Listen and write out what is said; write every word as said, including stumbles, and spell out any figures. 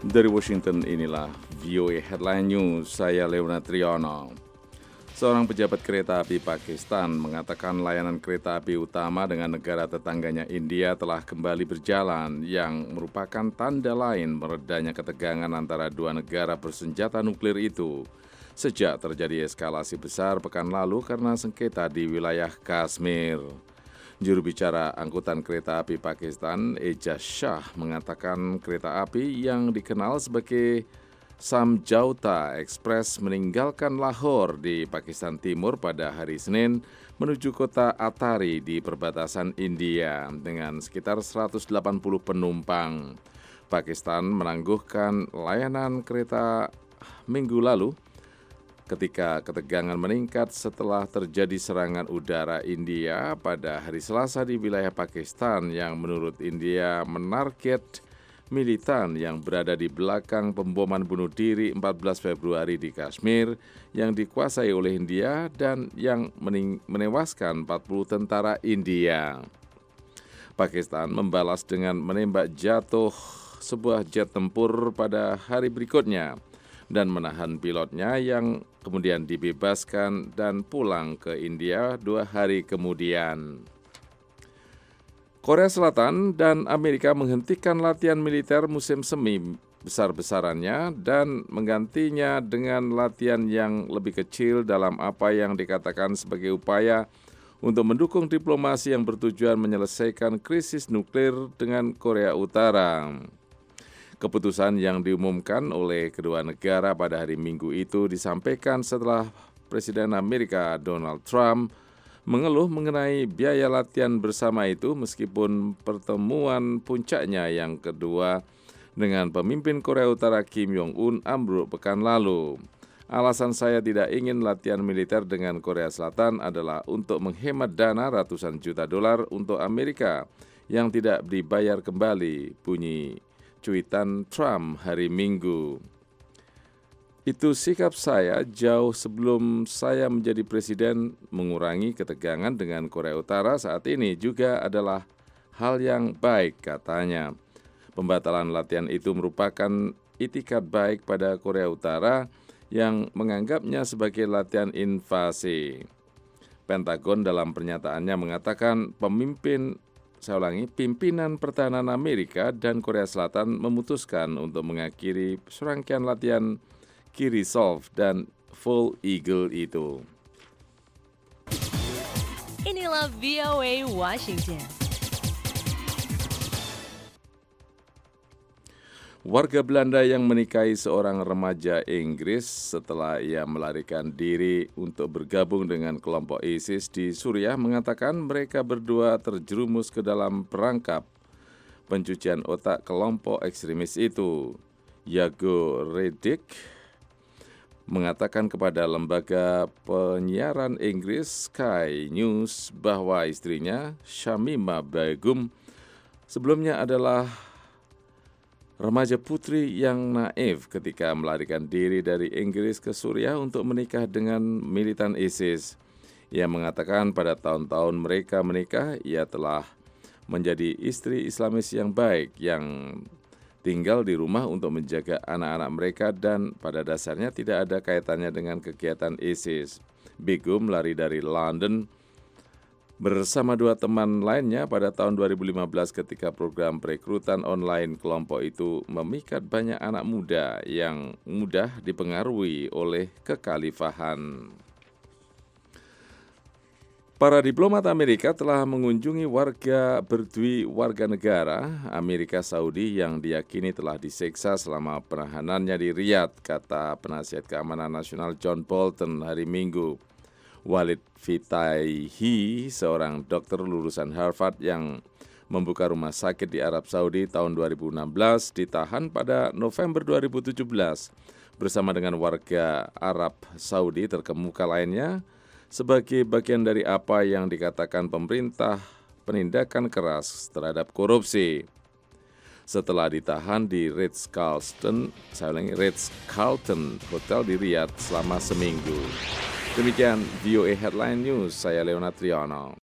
Dari Washington, inilah V O A Headline News, saya Leona Triyono. Seorang pejabat kereta api Pakistan mengatakan layanan kereta api utama dengan negara tetangganya India telah kembali berjalan, yang merupakan tanda lain meredanya ketegangan antara dua negara bersenjata nuklir itu. Sejak terjadi eskalasi besar pekan lalu karena sengketa di wilayah Kashmir. Juru bicara angkutan kereta api Pakistan, Ejaz Shah, mengatakan kereta api yang dikenal sebagai Samjauta Express meninggalkan Lahore di Pakistan Timur pada hari Senin menuju kota Atari di perbatasan India dengan sekitar seratus delapan puluh penumpang. Pakistan menangguhkan layanan kereta minggu lalu ketika ketegangan meningkat setelah terjadi serangan udara India pada hari Selasa di wilayah Pakistan yang menurut India menarget militan yang berada di belakang pemboman bunuh diri empat belas Februari di Kashmir yang dikuasai oleh India dan yang menewaskan empat puluh tentara India. Pakistan membalas dengan menembak jatuh sebuah jet tempur pada hari berikutnya dan menahan pilotnya yang kemudian dibebaskan dan pulang ke India dua hari kemudian. Korea Selatan dan Amerika menghentikan latihan militer musim semi besar-besarannya dan menggantinya dengan latihan yang lebih kecil dalam apa yang dikatakan sebagai upaya untuk mendukung diplomasi yang bertujuan menyelesaikan krisis nuklir dengan Korea Utara. Keputusan yang diumumkan oleh kedua negara pada hari Minggu itu disampaikan setelah Presiden Amerika Donald Trump mengeluh mengenai biaya latihan bersama itu meskipun pertemuan puncaknya yang kedua dengan pemimpin Korea Utara Kim Jong-un ambruk pekan lalu. Alasan saya tidak ingin latihan militer dengan Korea Selatan adalah untuk menghemat dana ratusan juta dolar untuk Amerika yang tidak dibayar kembali, bunyi cuitan Trump hari Minggu. Itu sikap saya jauh sebelum saya menjadi presiden. Mengurangi ketegangan dengan Korea Utara saat ini juga adalah hal yang baik, katanya. Pembatalan latihan itu merupakan itikat baik pada Korea Utara yang menganggapnya sebagai latihan invasi. Pentagon dalam pernyataannya mengatakan pemimpin Saya ulangi, pimpinan pertahanan Amerika dan Korea Selatan memutuskan untuk mengakhiri serangkaian latihan Kirisov dan Full Eagle itu. Inilah V O A Washington. Warga Belanda yang menikahi seorang remaja Inggris setelah ia melarikan diri untuk bergabung dengan kelompok ISIS di Suriah mengatakan mereka berdua terjerumus ke dalam perangkap pencucian otak kelompok ekstremis itu. Yago Redick mengatakan kepada lembaga penyiaran Inggris Sky News bahwa istrinya Shamima Begum sebelumnya adalah remaja putri yang naif ketika melarikan diri dari Inggris ke Suriah untuk menikah dengan militan ISIS. Ia mengatakan pada tahun-tahun mereka menikah, ia telah menjadi istri Islamis yang baik yang tinggal di rumah untuk menjaga anak-anak mereka dan pada dasarnya tidak ada kaitannya dengan kegiatan ISIS. Begum lari dari London bersama dua teman lainnya pada tahun dua ribu lima belas ketika program perekrutan online kelompok itu memikat banyak anak muda yang mudah dipengaruhi oleh kekhalifahan. Para diplomat Amerika telah mengunjungi warga berdui warga negara Amerika Saudi yang diyakini telah disiksa selama penahanannya di Riyadh, kata penasihat keamanan nasional John Bolton hari Minggu. Walid Fitaihi, seorang dokter lulusan Harvard yang membuka rumah sakit di Arab Saudi tahun dua ribu enam belas, ditahan pada November dua ribu tujuh belas bersama dengan warga Arab Saudi terkemuka lainnya sebagai bagian dari apa yang dikatakan pemerintah penindakan keras terhadap korupsi. Setelah ditahan di Ritz-Carlton, saya ulangi, Ritz-Carlton Hotel di Riyadh selama seminggu. Demikian V O A Headline News, saya Leona Triyono.